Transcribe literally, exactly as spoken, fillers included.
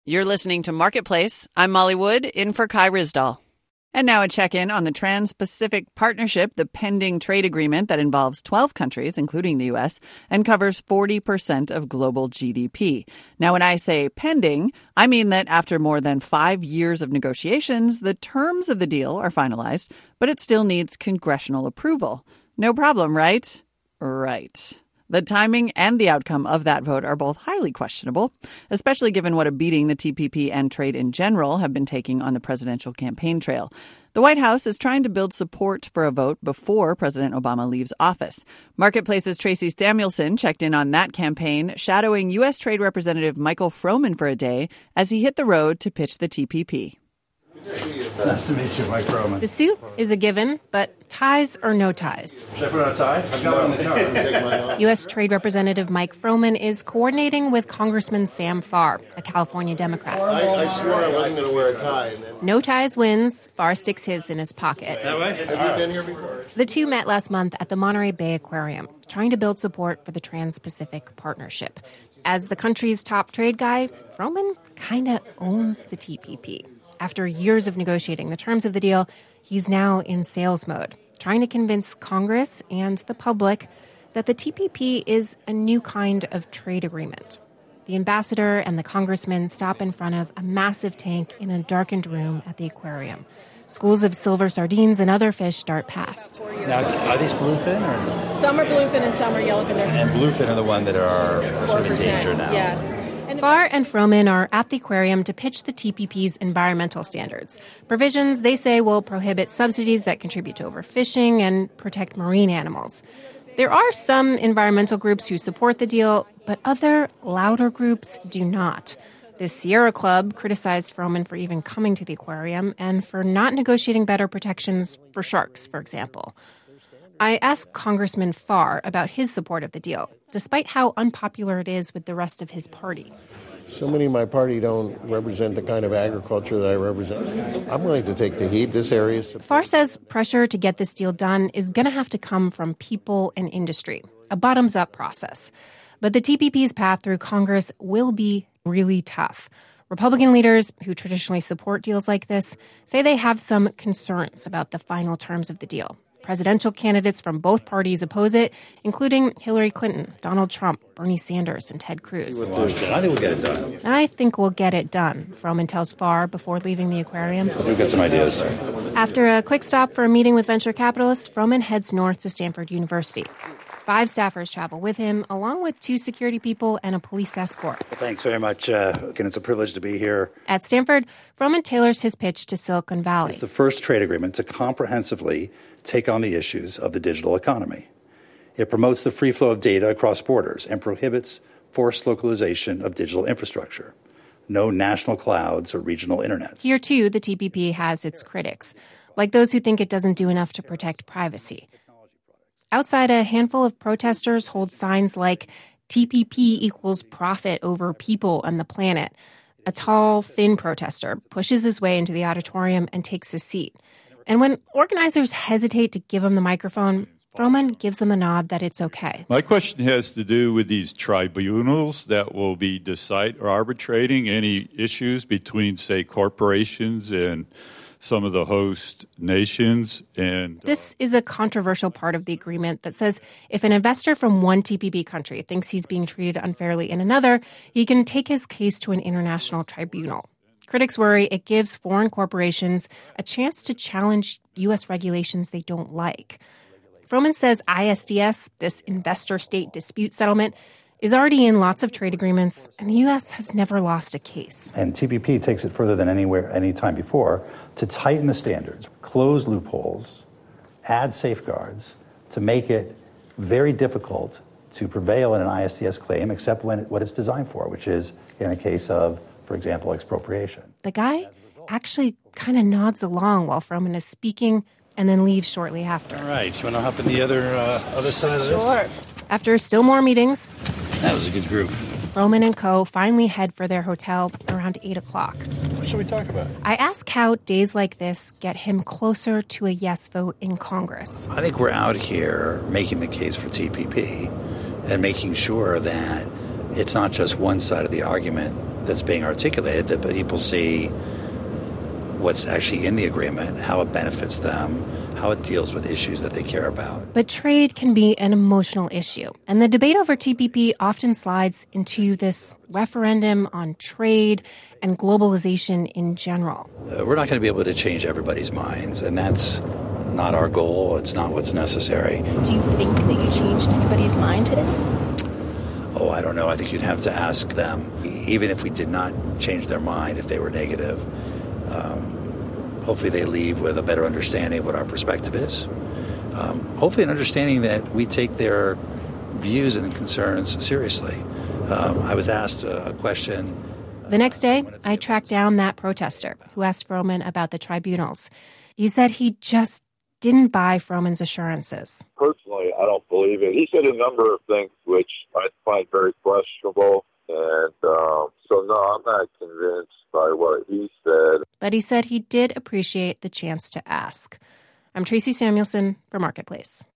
You're listening to Marketplace. I'm Molly Wood, in for Kai Ryssdal. And now a check-in on the Trans-Pacific Partnership, the pending trade agreement that involves twelve countries, including the U S, and covers forty percent of global G D P. Now, when I say pending, I mean that after more than five years of negotiations, the terms of the deal are finalized, but it still needs congressional approval. No problem, right? Right. The timing and the outcome of that vote are both highly questionable, especially given what a beating the T P P and trade in general have been taking on the presidential campaign trail. The White House is trying to build support for a vote before President Obama leaves office. Marketplace's Tracy Samuelson checked in on that campaign, shadowing U S. Trade Representative Michael Froman for a day as he hit the road to pitch the T P P. Nice to meet you, Mike Froman. The suit is a given, but ties or no ties? Should I put on a tie? I've got one in the car. I'm taking mine off. U S. Trade Representative Mike Froman is coordinating with Congressman Sam Farr, a California Democrat. I, I swore I wasn't going to wear a tie. And then... No ties wins. Farr sticks his in his pocket. That way? Have you been here before? The two met last month at the Monterey Bay Aquarium, trying to build support for the Trans-Pacific Partnership. As the country's top trade guy, Froman kind of owns the T P P. After years of negotiating the terms of the deal, he's now in sales mode, trying to convince Congress and the public that the T P P is a new kind of trade agreement. The ambassador and the congressman stop in front of a massive tank in a darkened room at the aquarium. Schools of silver sardines and other fish dart past. Now, are these bluefin or? Some are bluefin and some are yellowfin. They're And bluefin are the one that are sort of in danger now. Yes. Farr and Froman are at the aquarium to pitch the T P P's environmental standards. Provisions, they say, will prohibit subsidies that contribute to overfishing and protect marine animals. There are some environmental groups who support the deal, but other, louder groups do not. The Sierra Club criticized Froman for even coming to the aquarium and for not negotiating better protections for sharks, for example. I asked Congressman Farr about his support of the deal, despite how unpopular it is with the rest of his party. So many in my party don't represent the kind of agriculture that I represent. I'm willing to take the heat. This area is... Farr says pressure to get this deal done is going to have to come from people and industry, a bottoms-up process. But the T P P's path through Congress will be really tough. Republican leaders who traditionally support deals like this say they have some concerns about the final terms of the deal. Presidential candidates from both parties oppose it, including Hillary Clinton, Donald Trump, Bernie Sanders, and Ted Cruz. I think we'll get it done. I think we'll get it done, Froman tells Farr before leaving the aquarium. We've got some ideas. After a quick stop for a meeting with venture capitalists, Froman heads north to Stanford University. Five staffers travel with him, along with two security people and a police escort. Well, thanks very much. Uh, again, it's a privilege to be here. At Stanford, Froman tailors his pitch to Silicon Valley. It's the first trade agreement to comprehensively take on the issues of the digital economy. It promotes the free flow of data across borders and prohibits forced localization of digital infrastructure. No national clouds or regional internets. Here, too, the T P P has its critics, like those who think it doesn't do enough to protect privacy. Outside, a handful of protesters hold signs like T P P equals profit over people and the planet. A tall, thin protester pushes his way into the auditorium and takes a seat. And when organizers hesitate to give him the microphone, Froman gives them the nod that it's okay. My question has to do with these tribunals that will be decide or arbitrating any issues between, say, corporations and some of the host nations. And uh, This is a controversial part of the agreement that says if an investor from one T P P country thinks he's being treated unfairly in another, he can take his case to an international tribunal. Critics worry it gives foreign corporations a chance to challenge U S regulations they don't like. Froman says I S D S, this investor-state dispute settlement, is already in lots of trade agreements, and the U S has never lost a case. And T P P takes it further than anywhere, any time before, to tighten the standards, close loopholes, add safeguards, to make it very difficult to prevail in an I S D S claim, except when it, what it's designed for, which is in the case of, for example, expropriation. The guy actually kind of nods along while Froman is speaking and then leaves shortly after. All right, you want to hop in the other uh, other side of this? Sure. After still more meetings, That was a good group. Froman and co. finally head for their hotel around eight o'clock. What should we talk about? I ask how days like this get him closer to a yes vote in Congress. I think we're out here making the case for T P P and making sure that it's not just one side of the argument that's being articulated, that people see what's actually in the agreement, how it benefits them, how it deals with issues that they care about. But trade can be an emotional issue, and the debate over T P P often slides into this referendum on trade and globalization in general. Uh, we're not going to be able to change everybody's minds, and that's not our goal. It's not what's necessary. Do you think that you changed anybody's mind today? Oh, I don't know. I think you'd have to ask them. Even if we did not change their mind, if they were negative, um, hopefully they leave with a better understanding of what our perspective is. Um, hopefully an understanding that we take their views and concerns seriously. Um, I was asked a, a question. The next day, I tracked down that protester who asked Froman about the tribunals. He said he just didn't buy Froman's assurances. Personally, I don't believe it. He said a number of things which I find very questionable. And um, so, no, I'm not convinced by what he said. But he said he did appreciate the chance to ask. I'm Tracy Samuelson for Marketplace.